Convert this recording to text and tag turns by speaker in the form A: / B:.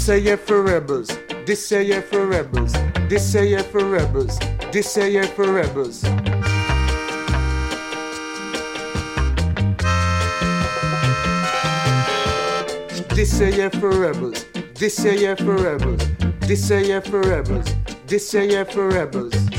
A: say yeah for rebels. This say yeah for rebels. This say yeah for rebels. This say yeah for rebels. This say yeah for rebels. This say yeah for rebels. This say yeah for rebels. This say yeah for rebels.